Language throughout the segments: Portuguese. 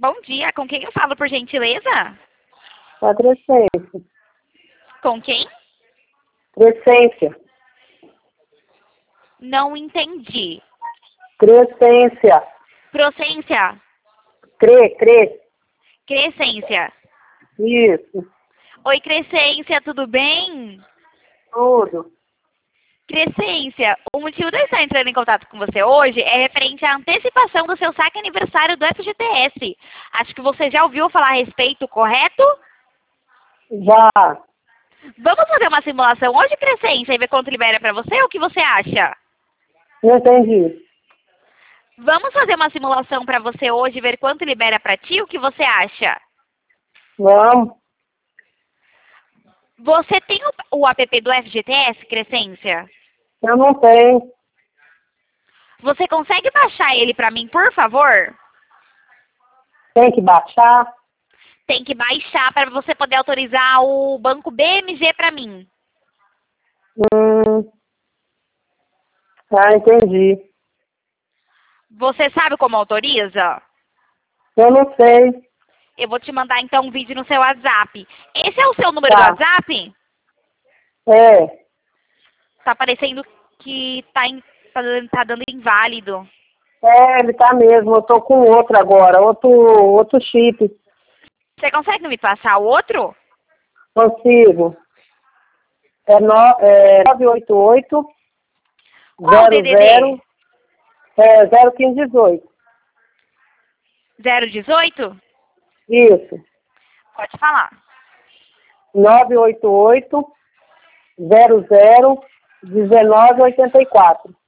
Bom dia, com quem eu falo, por gentileza? A Crescência. Com quem? Crescência. Não entendi. Crescência. Procência. Cre. Crescência. Isso. Oi, Crescência, tudo bem? Tudo. Crescência, o motivo de eu estar entrando em contato com você hoje é referente à antecipação do seu saque aniversário do FGTS. Acho que você já ouviu falar a respeito, correto? Já. Vamos fazer uma simulação hoje, Crescência, e ver quanto libera para você? O que você acha? Não entendi. Vamos fazer uma simulação para você hoje e ver quanto libera para ti? O que você acha? Vamos. Você tem o app do FGTS, Crescência? Eu não tenho. Você consegue baixar ele para mim, por favor? Tem que baixar. Tem que baixar para você poder autorizar o banco BMG para mim. Entendi. Você sabe como autoriza? Eu não sei. Eu vou te mandar então um vídeo no seu WhatsApp. Esse é o seu número Tá. do WhatsApp? É. Tá aparecendo que tá dando inválido. É, ele tá mesmo. Eu tô com outro agora. Outro chip. Você consegue me passar o outro? Consigo. É 988 Qual o DDD? 01518. 018? Isso. Pode falar. 988 1984.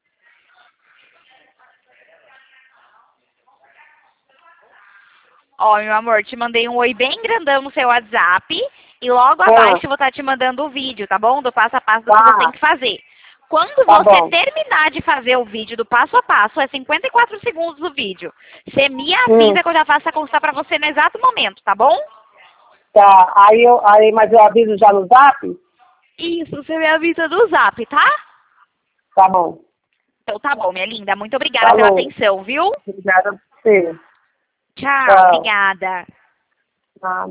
Ó, meu amor, te mandei um oi bem grandão no seu WhatsApp e logo Ah. abaixo eu vou estar te mandando o vídeo, tá bom? Do passo a passo do que Tá. você tem que fazer. Quando Tá você bom. terminar de fazer o vídeo do passo a passo, é 54 segundos do vídeo. Você me avisa que eu já faço a consulta pra você no exato momento, tá bom? Tá. Mas eu aviso já no zap? Isso, você me avisa no zap, tá? Tá bom. Então tá bom, minha linda. Muito obrigada Falou. pela atenção, viu? Obrigada a você. Tchau, Tchau. obrigada. Tá.